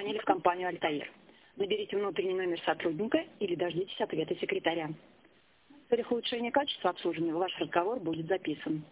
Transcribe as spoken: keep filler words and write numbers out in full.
позвонили в компанию «Альтаир». Наберите внутренний номер сотрудника или дождитесь ответа секретаря. В целях улучшения качества обслуживания ваш разговор будет записан.